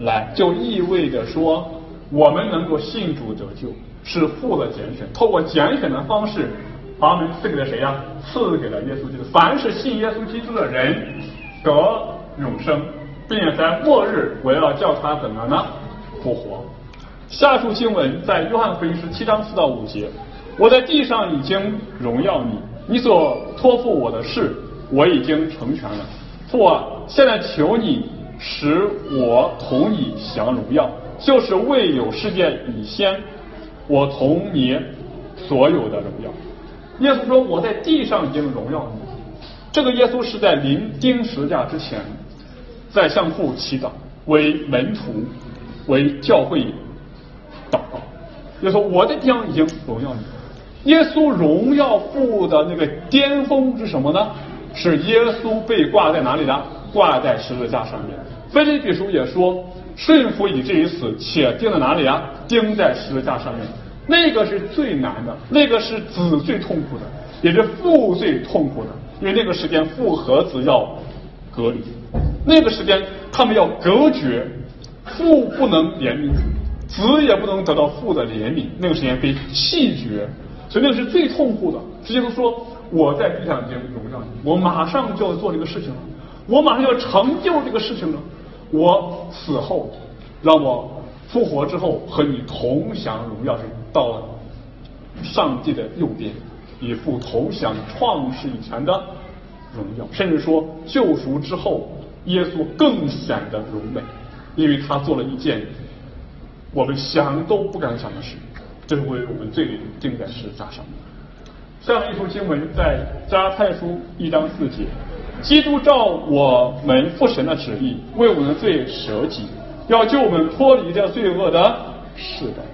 来，就意味着说我们能够信主得救，是父的拣选，透过拣选的方式把我们赐给了谁呀？赐给了耶稣基督。凡是信耶稣基督的人得永生，并且在末日我要叫他怎么呢？复活。下述经文在约翰福音十七章四到五节，我在地上已经荣耀你，你所托付我的事我已经成全了。父啊，现在求你使我同你享荣耀，就是未有世界以先我同你所有的荣耀。耶稣说我在地上已经荣耀你，这个耶稣是在临钉十字架之前在向父祈祷，为门徒为教会祷告。耶稣说我在地上已经荣耀你。耶稣荣耀父的那个巅峰是什么呢？是耶稣被挂在哪里呢？挂在十字架上面。腓立比书也说，顺服以至于死，且钉在哪里啊？钉在十字架上面。那个是最难的，那个是子最痛苦的，也是父最痛苦的，因为那个时间父和子要隔离，那个时间他们要隔绝，父不能怜悯子，也不能得到父的怜悯，那个时间被弃绝，所以那个是最痛苦的。直接都说我在地上已经荣耀你，我马上就要做这个事情了，我马上要成就这个事情了，我死后让我复活之后和你同享荣耀，是到了上帝的右边，以父同享创世以前的荣耀。甚至说救赎之后耶稣更显得荣美，因为他做了一件我们想都不敢想的事，这是为我们罪人钉在十字架上。下面一处经文在加拉太书一章四节，基督照我们父神的旨意为我们的罪舍己，要救我们脱离这罪恶的世代。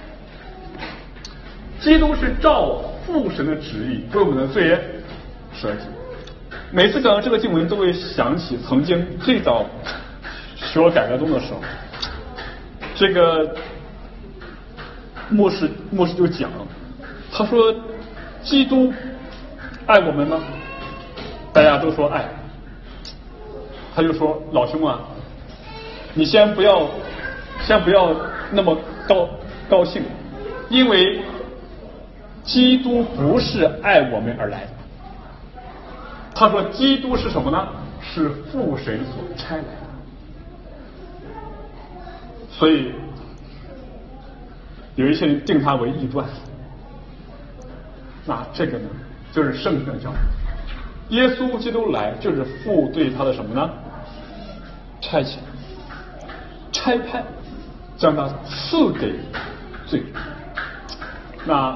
基督是照父神的旨意为我们的罪舍己。每次讲到这个经文都会想起曾经最早学改革宗的时候，这个牧师牧师就讲，他说基督爱我们吗？大家都说爱。他就说老兄啊，你先不要先不要那么高高兴，因为基督不是爱我们而来的。他说基督是什么呢？是父神所差来的。所以有一些人定他为异端，那这个呢就是圣经的教育。耶稣基督来就是父对他的什么呢？差遣差派，将他赐给罪人。那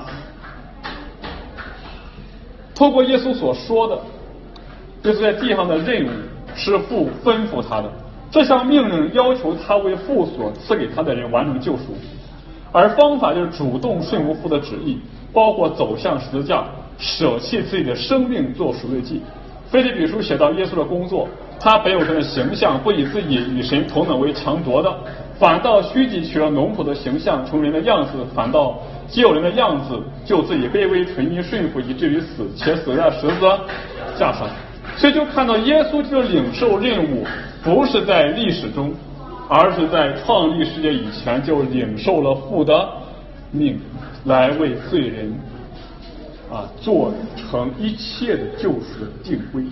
透过耶稣所说的，耶稣在地上的任务是父吩咐他的，这项命令要求他为父所赐给他的人完成救赎，而方法就是主动顺服父的旨意，包括走向十字架，舍弃自己的生命做赎罪祭。腓立比书写到耶稣的工作，他本有神的形象，不以自己与神同等为强夺的，反倒虚己，取了农仆的形象，成人的样子，反倒既有人的样子，就自己卑微存心顺服，以至于死，且死在十字架上。所以就看到耶稣就领受任务，不是在历史中，而是在创立世界以前就领受了父的命，来为罪人啊做成一切的救赎的定规。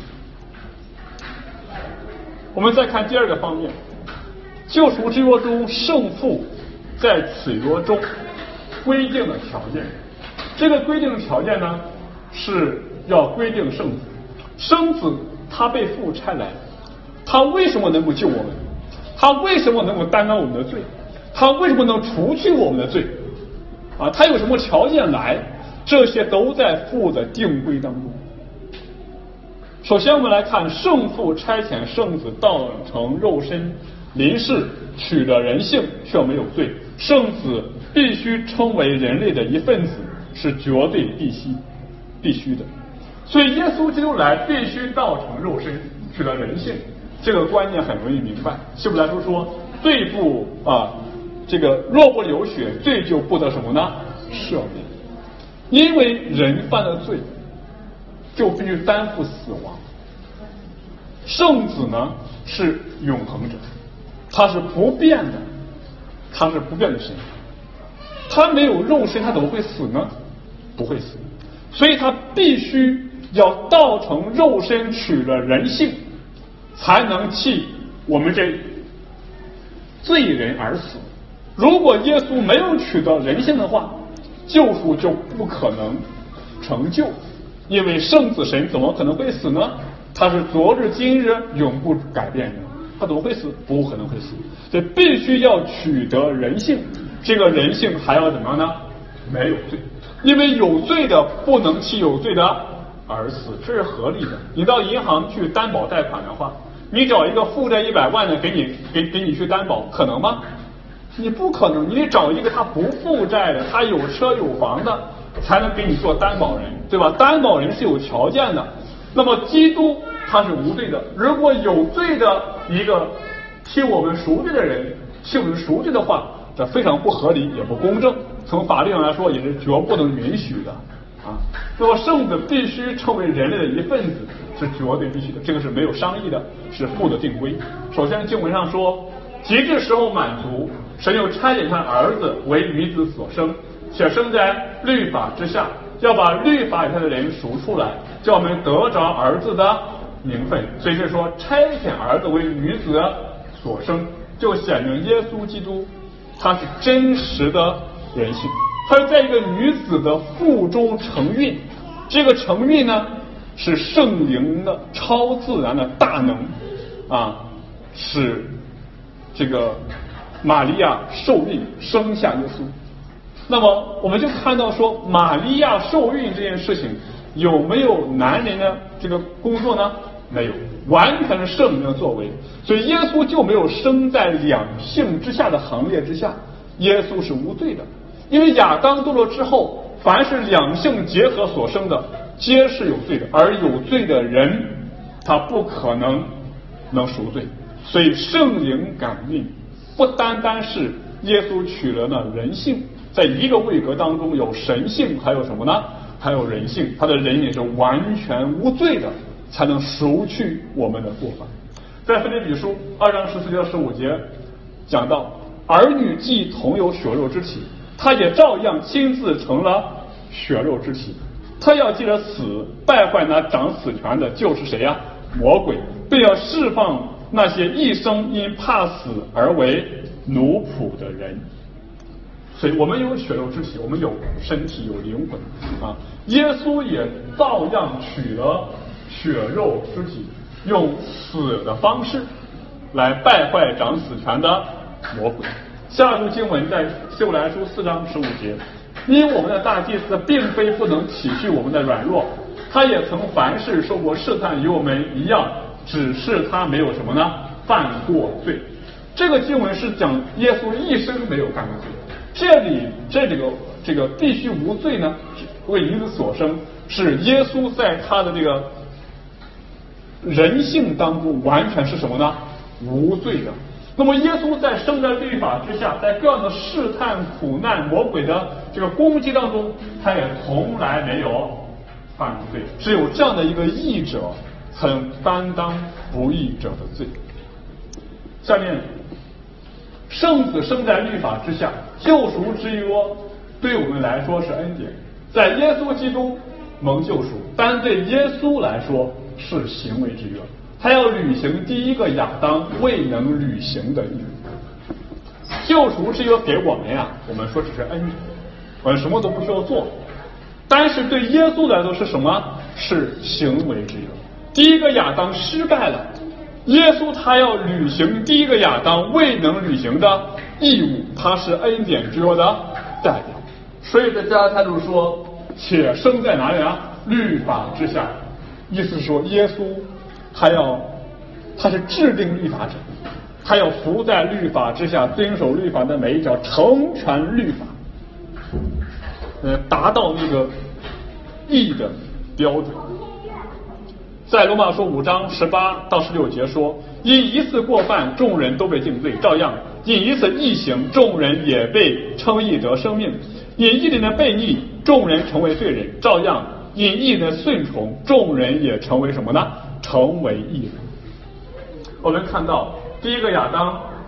我们再看第二个方面，救赎之约中圣父在此约中规定的条件，这个规定的条件呢是要规定圣子，圣子他被父差来，他为什么能够救我们？他为什么能够担当我们的罪？他为什么能除去我们的罪？啊，他有什么条件来？这些都在父的定规当中。首先我们来看圣父差遣圣子道成肉身临世，取了人性却没有罪，圣子必须称为人类的一份子，是绝对必须必须的。所以耶稣基督来必须道成肉身，取了人性，这个观念很容易明白。希伯来书说罪不啊，这个若不流血，罪就不得什么呢？赦免。因为人犯了罪，就必须担负死亡。圣子呢是永恒者， 他是不变的，他是不变的神，他没有肉身，他怎么会死呢？不会死，所以他必须要道成肉身，取了人性，才能替我们这罪人而死。如果耶稣没有取到人性的话，救赎就不可能成就，因为圣子神怎么可能会死呢？他是昨日今日永不改变的，他怎么会死？不可能会死，所以必须要取得人性。这个人性还要怎么样呢？没有罪，因为有罪的不能替有罪的而死，这是合理的。你到银行去担保贷款的话，你找一个负债一百万的给你给给你去担保，可能吗？你不可能，你得找一个他不负债的，他有车有房的，才能给你做担保人，对吧？担保人是有条件的。那么基督他是无罪的，如果有罪的一个替我们赎罪的人替我们赎罪的话，这非常不合理也不公正，从法律上来说也是绝不能允许的啊。那么圣子必须成为人类的一份子，是绝对必须的，这个是没有商议的，是父的定规。首先经文上说，及至时候满足，神又差遣他儿子为女子所生，且生在律法之下，要把律法以下的人赎出来，叫我们得着儿子的名分。所以是说差遣儿子为女子所生，就显明耶稣基督他是真实的人性，他是在一个女子的腹中承孕。这个承孕呢，是圣灵的超自然的大能啊，使这个玛利亚受孕生下耶稣。那么我们就看到说，玛利亚受孕这件事情有没有男人的这个工作呢？没有，完全是圣灵的作为。所以耶稣就没有生在两性之下的行列之下，耶稣是无罪的。因为亚当堕落之后，凡是两性结合所生的皆是有罪的，而有罪的人他不可能能赎罪。所以圣灵感孕不单单是耶稣取了呢人性，在一个位格当中有神性，还有什么呢？还有人性，他的人也是完全无罪的，才能赎去我们的过犯。在腓立比书二章十四节到十五节讲到，儿女既同有血肉之体，他也照样亲自成了血肉之体。他要借着死败坏那掌死权的，就是谁呀？魔鬼，并要释放那些一生因怕死而为奴仆的人。所以我们有血肉之体，我们有身体有灵魂啊。耶稣也照样取了血肉之体，用死的方式来败坏掌死权的魔鬼。下述经文在希伯来书四章十五节，因我们的大祭司并非不能体恤我们的软弱，他也曾凡事受过试探，与我们一样，只是他没有什么呢？犯过罪。这个经文是讲耶稣一生没有犯过罪。这里这这个这个必须无罪呢，为女子所生，是耶稣在他的这个人性当中完全是什么呢？无罪的。那么耶稣在生在律法之下，在各样的试探苦难魔鬼的这个攻击当中，他也从来没有犯过罪。只有这样的一个义者才能担当不义者的罪。下面圣子生在律法之下，救赎之约对我们来说是恩典，在耶稣基督蒙救赎，但对耶稣来说是行为之约，他要履行第一个亚当未能履行的义务。救赎之约给我们呀，我们说只是恩典，我们什么都不需要做。但是对耶稣来说是什么？是行为之约。第一个亚当失败了，耶稣他要履行第一个亚当未能履行的义务，他是恩典之约的代表。所以在加拉太书说，且生在哪里啊？律法之下。意思是说，耶稣他要他是制定律法者，他要服在律法之下，遵守律法的每一条，成全律法，呃，达到那个义的标准。在罗马书五章十八到十六节说，因一次过犯，众人都被定罪；照样，因一次义行，众人也被称义得生命；因一人的悖逆，众人成为罪人；照样，因义人的顺从，众人也成为什么呢？成为义人。我们看到第一个亚当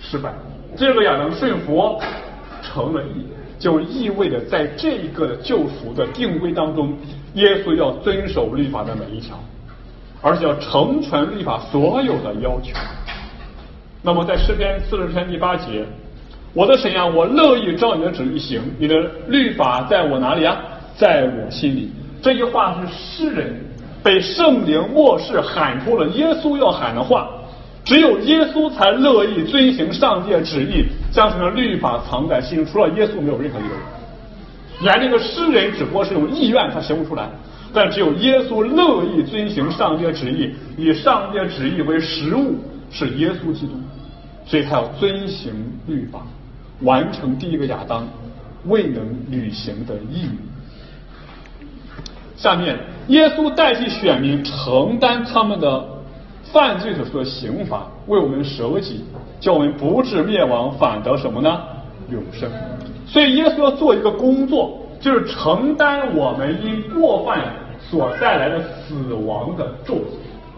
失败。这个亚当顺服成了义，就意味着在这个救赎的定规当中，耶稣要遵守律法的每一条，而且要成全律法所有的要求。那么在诗篇四十篇第八节，我的神啊，我乐意照你的旨意行，你的律法在我哪里啊？在我心里。这句话是诗人被圣灵默示喊出了耶稣要喊的话，只有耶稣才乐意遵行上帝的旨意，将神的律法藏在心中，除了耶稣没有任何一个人。原来这个诗人只不过是用意愿，他行不出来，但只有耶稣乐意遵行上帝的旨意，以上帝的旨意为实务，是耶稣基督，所以他要遵行律法，完成第一个亚当未能履行的义务。下面耶稣代替选民承担他们的犯罪所说的刑罚，为我们舍己，叫我们不致灭亡，反得什么呢？永生。所以耶稣要做一个工作，就是承担我们因过犯所带来的死亡的咒诅。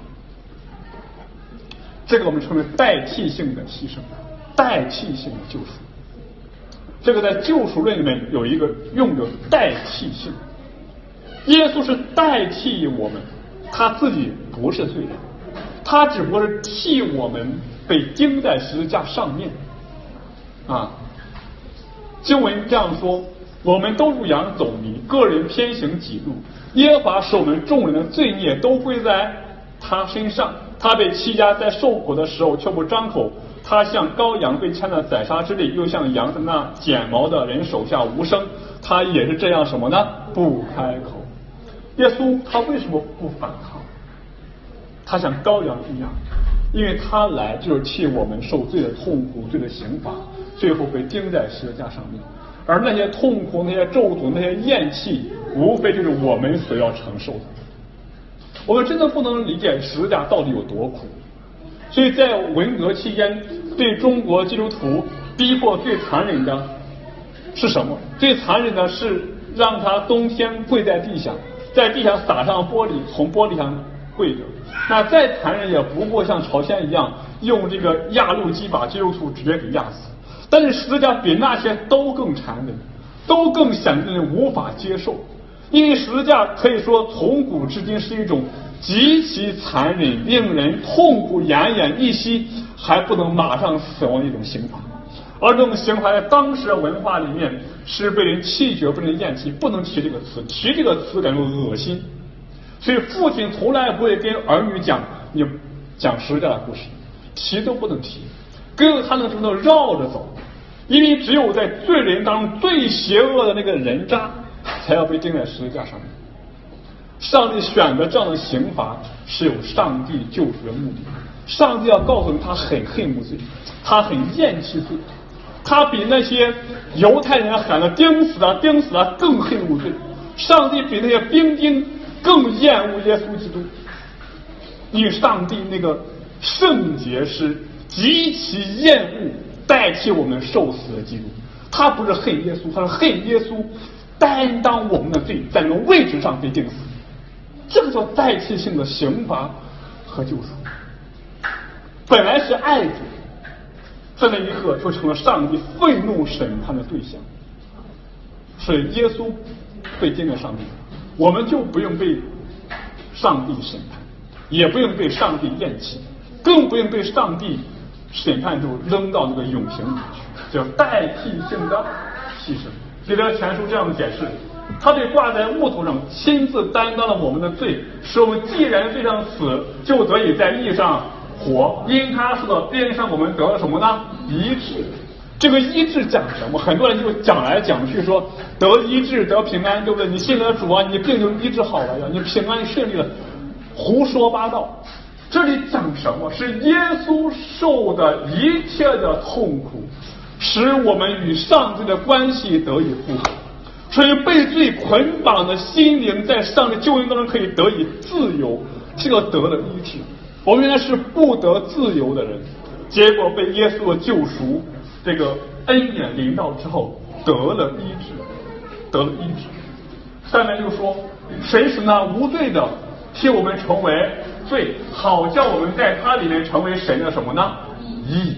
这个我们称为代替性的牺牲，代替性的救赎。这个在救赎论里面有一个用的代替性，耶稣是代替我们，他自己不是罪人，他只不过是替我们被钉在十字架上面啊。经文这样说，我们都如羊走迷，个人偏行己路，耶和华使我们众人的罪孽都归在他身上。他被欺压，在受苦的时候却不张口，他像羔羊被牵在宰杀之地，又像羊在那剪毛的人手下无声，他也是这样什么呢？不开口。耶稣他为什么不反抗？他像羔羊一样，因为他来就是替我们受罪的痛苦、罪的刑罚，最后被钉在十字架上面。而那些痛苦、那些咒诅、那些厌弃，无非就是我们所要承受的。我们真的不能理解十字架到底有多苦，所以在文革期间，对中国基督徒逼迫最残忍的是什么？最残忍的是让他冬天跪在地下，在地上撒上玻璃，从玻璃上跪着。那再残忍也不过像朝鲜一样，用这个压路机把基督徒直接给压死。但是十字架比那些都更残忍，都更显得人无法接受。因为十字架可以说从古至今是一种极其残忍、令人痛苦奄奄一息还不能马上死亡的一种刑罚，而这种刑罚在当时的文化里面是被人弃绝、被人厌弃，不能提这个词，提这个词感觉恶心。所以父亲从来不会跟儿女讲你讲十字架的故事，提都不能提，哥哥他能只能绕着走，因为只有在罪人当中最邪恶的那个人渣才要被钉在十字架上面。上帝选择这样的刑罚是有上帝救赎的目的。上帝要告诉你，他很恨无罪，他很厌弃罪，他比那些犹太人喊的钉死啊钉死啊更恨无罪。上帝比那些兵丁更厌恶耶稣基督，因为上帝那个圣洁是极其厌恶代替我们受死的基督。他不是恨耶稣，他是恨耶稣担当我们的罪，在那个位置上被钉死。这个叫代替性的刑罚和救赎。本来是爱主，在那一刻就成了上帝愤怒审判的对象。所以耶稣被钉在上面，我们就不用被上帝审判，也不用被上帝厌弃，更不用被上帝审判之后扔到那个永刑里去，叫代替性的牺牲。彼得前书这样的解释，他对挂在木头上亲自担当了我们的罪，使我们既然罪上死，就得以在义上活。因他受到鞭伤，我们得了什么呢？医治。这个医治讲什么？很多人就讲来讲去说得医治得平安，对不对？你信了主啊，你病就医治好了呀，你平安顺利了，胡说八道。这里讲什么？是耶稣受的一切的痛苦，使我们与上帝的关系得以复合。所以被罪捆绑的心灵在上帝救恩当中可以得以自由，这个得了医治。我们原来是不得自由的人，结果被耶稣的救赎这个恩典临到之后得了医治，得了医治。下面就说神使那无罪的替我们成为罪，好叫我们在他里面成为神的什么呢？义。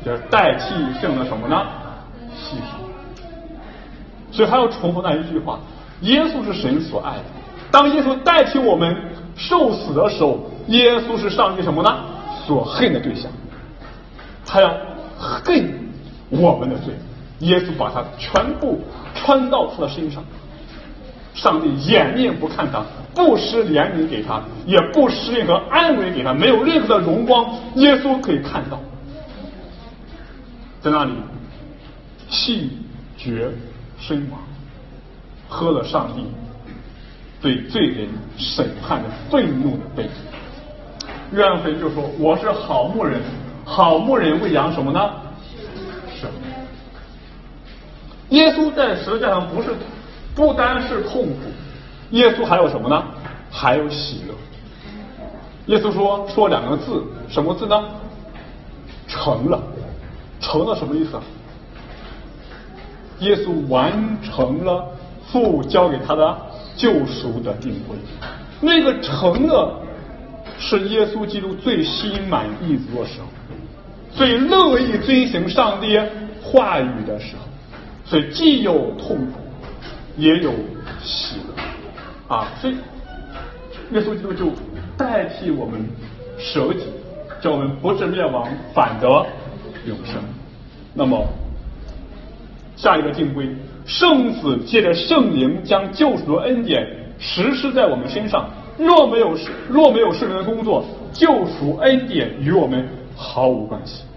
就是代替性的什么呢？牺牲。所以还要重复那一句话：耶稣是神所爱的。当耶稣代替我们受死的时候，耶稣是上帝什么呢？所恨的对象。他要恨我们的罪，耶稣把他全部穿到他的身上。上帝掩面不看他，不施怜悯给他，也不施任何安慰给他，没有任何的荣光，耶稣可以看到。在那里气绝身亡，喝了上帝对罪人审判的愤怒的杯。约翰福音就说：我是好牧人，好牧人喂养什么呢？生命。耶稣在十字架上不是不单是痛苦，耶稣还有什么呢？还有喜乐。耶稣说说两个字，什么字呢？成了。成了什么意思啊？耶稣完成了父交给他的救赎的定规。那个成了是耶稣基督最心满意足的时候，最乐意遵行上帝话语的时候。所以既有痛苦也有喜乐啊！所以耶稣基督就代替我们舍己，叫我们不至灭亡，反得永生。那么下一个定规，圣子借着圣灵将救赎的恩典实施在我们身上。若没有若没有圣灵的工作，救赎恩典与我们毫无关系。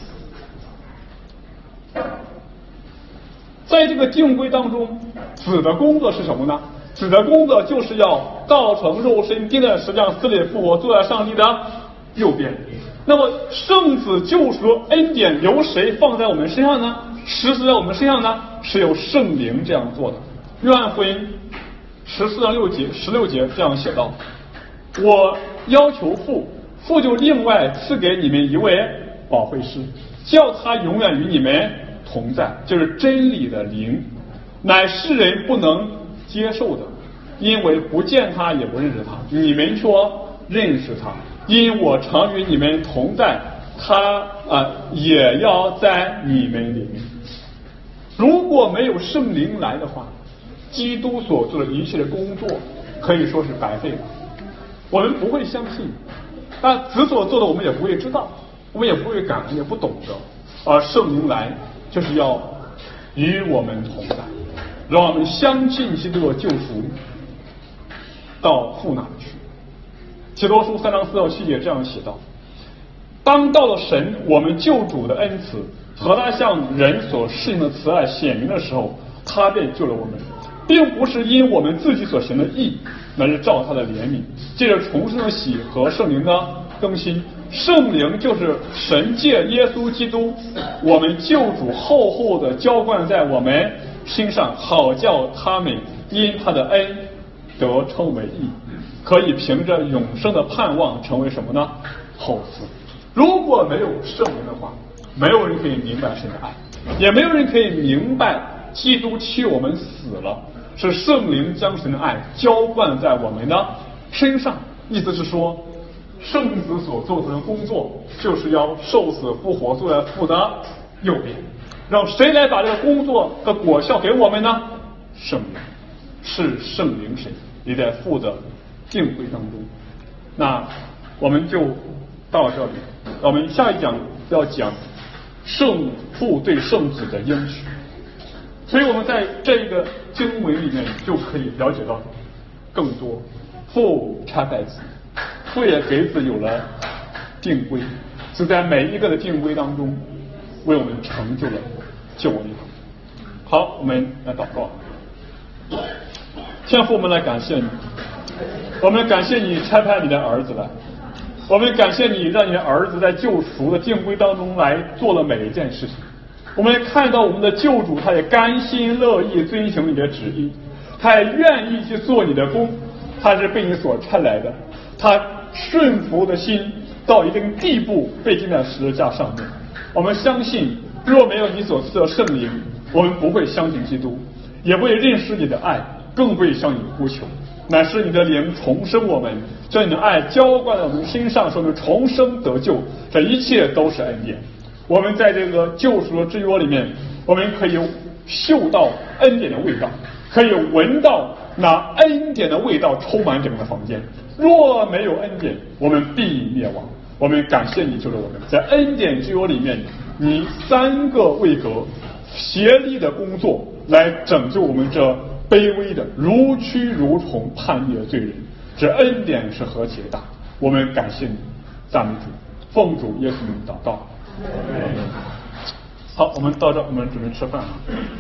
在这个定规当中，子的工作是什么呢？子的工作就是要道成肉身，钉在石架上，死里复活，坐在上帝的右边。那么圣子救赎恩典由谁放在我们身上呢？实施在我们身上呢？是由圣灵这样做的。约翰福音十四章六节十六节这样写道：我要求父，父就另外赐给你们一位保惠师，叫他永远与你们同在，就是真理的灵，乃世人不能接受的，因为不见他也不认识他。你们说认识他，因我常与你们同在，他啊、呃、也要在你们里面。如果没有圣灵来的话，基督所做的一切的工作可以说是白费的。我们不会相信，那子所做的我们也不会知道，我们也不会感恩，也不懂得。而圣灵来就是要与我们同在，让我们相信基督的救赎到父那里去。启多书三章四到七节这样写道：当到了神我们救主的恩慈和他向人所施行的慈爱显明的时候，他便救了我们，并不是因我们自己所行的义，乃是照他的怜悯，借着重生的喜和圣灵的更新。圣灵就是神借耶稣基督我们救主厚厚的浇灌在我们身上，好叫他们因他的恩得称为义，可以凭着永生的盼望成为什么呢？后嗣。如果没有圣灵的话，没有人可以明白神的爱，也没有人可以明白基督替我们死了，是圣灵将神的爱浇灌在我们的身上。意思是说，圣子所做的工作就是要受死复活，坐在父的右边。让谁来把这个工作的果效给我们呢？圣灵，是圣灵神也在父的定规当中。那我们就到这里，我们下一讲要讲圣父对圣子的应许。所以我们在这个经文里面就可以了解到更多。父差派子，父也给子有了定规，是在每一个的定规当中为我们成就了救恩。好，我们来祷告。天父，我们来感谢你，我们感谢你差派你的儿子来，我们感谢你让你的儿子在救赎的定规当中来做了每一件事情。我们看到我们的救主，他也甘心乐意遵行你的旨意，他也愿意去做你的工，他是被你所差来的，他顺服的心到一定地步被钉在十字架上面。我们相信，若没有你所赐的圣灵，我们不会相信基督，也不会认识你的爱，更不会向你呼求。乃是你的灵重生我们，将你的爱浇灌在我们身上，使我们重生得救，这一切都是恩典。 我们在这个救赎的之约里面，我们可以嗅到恩典的味道，可以闻到那恩典的味道充满整个房间。若没有恩典，我们必灭亡。我们感谢你，就是我们在恩典之约里面，你三个位格协力的工作，来拯救我们这卑微的如蛆如虫叛逆的罪人。这恩典是何其大！我们感谢你，赞美主，奉主耶稣名祷告。好，我们到这，我们准备吃饭了。